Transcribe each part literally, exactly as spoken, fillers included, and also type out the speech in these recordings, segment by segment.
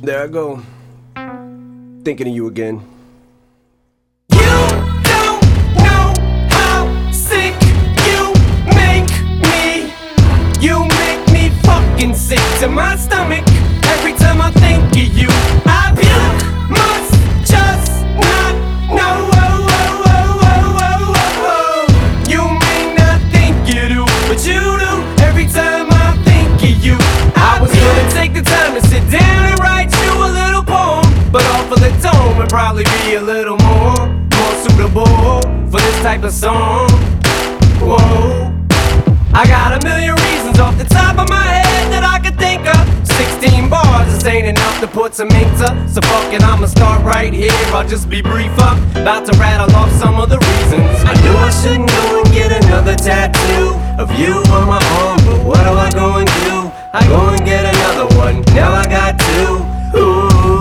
There I go, thinking of you again. You don't know how sick you make me. You make me fucking sick to my stomach. Every time I think of you, I puke. Must just not know. Oh, oh, oh, oh, oh, oh. You may not think you do, but you do. Every time I think of you, I was gonna take the time to sit down and write you a little poem, but off of the tone would probably be a little more, more suitable for this type of song. Whoa, I got a million reasons off the top of my head that I could think of. Sixteen bars, this ain't enough to put some ink to, so fuck it, I'ma start right here. I'll just be brief up, about to rattle off some of the reasons. I knew I shouldn't go and get another tattoo of you on my arm, but what do I go and do? I go and get another one, now I got two. Ooh,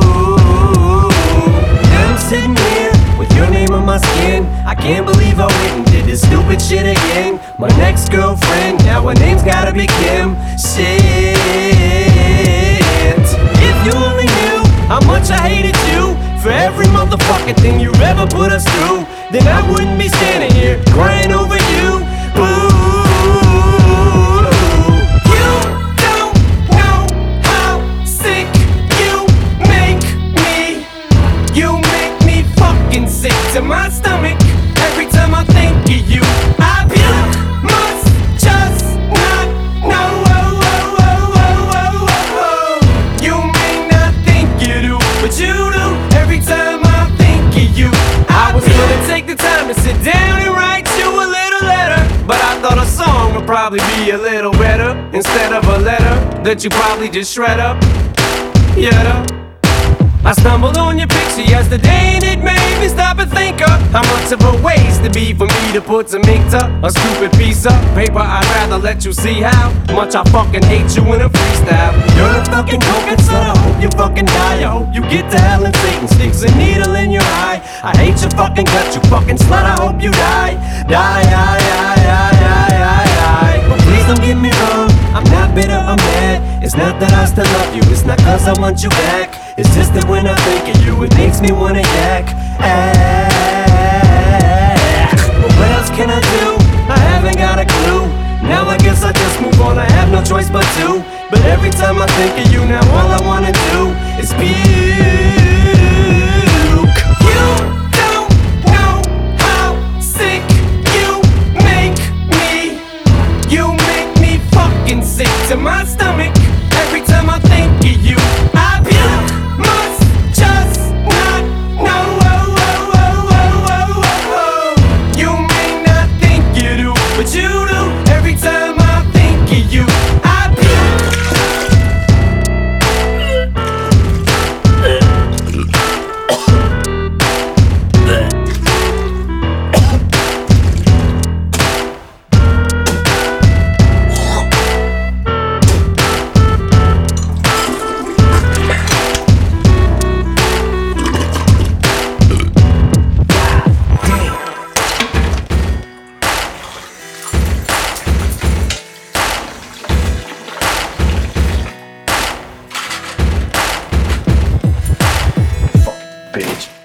now I'm sitting here with your name on my skin. I can't believe I went and did this stupid shit again. My next girlfriend, now her name's gotta be Kim. Shit, if you only knew how much I hated you for every motherfucking thing you ever put us through, then I wouldn't be standing here crying over you. Ooh. Sick to my stomach. Every time I think of you, I puke. Must just not know. Oh, oh, oh, oh, oh, oh. You may not think you do, but you do. Every time I think of you, I was gonna take the time to sit down and write you a little letter, but I thought a song would probably be a little better instead of a letter that you probably just shred up. Yeah. I stumbled on your picture yesterday and it made me stop and think of how much of a waste it'd be for me to put some ink to a stupid piece of paper. I'd rather let you see how much I fucking hate you in a freestyle. You're a fucking cokehead slut, I hope you fucking die. I hope you get to hell and Satan sticks a needle in your eye. I hate your fucking guts, you fucking slut, I hope you die. Die, die, die, die, die, die, die. But please don't get me wrong, I'm not bitter, I'm mad. It's not that I still love you, it's not cause I want you back. It's just that when I think of you, it makes me wanna yak. Ah, but what else can I do? I haven't got a clue. Now I guess I just move on, I have no choice but to. But every time I think of you, now all I wanna do is puke. You don't know how sick you make me. You make me fucking sick to my stomach. Every time I think of you, I puke. Must just not know. Oh, oh, oh, oh, oh, oh. You may not think you do, but you do. Every time I think of you, I Bitch.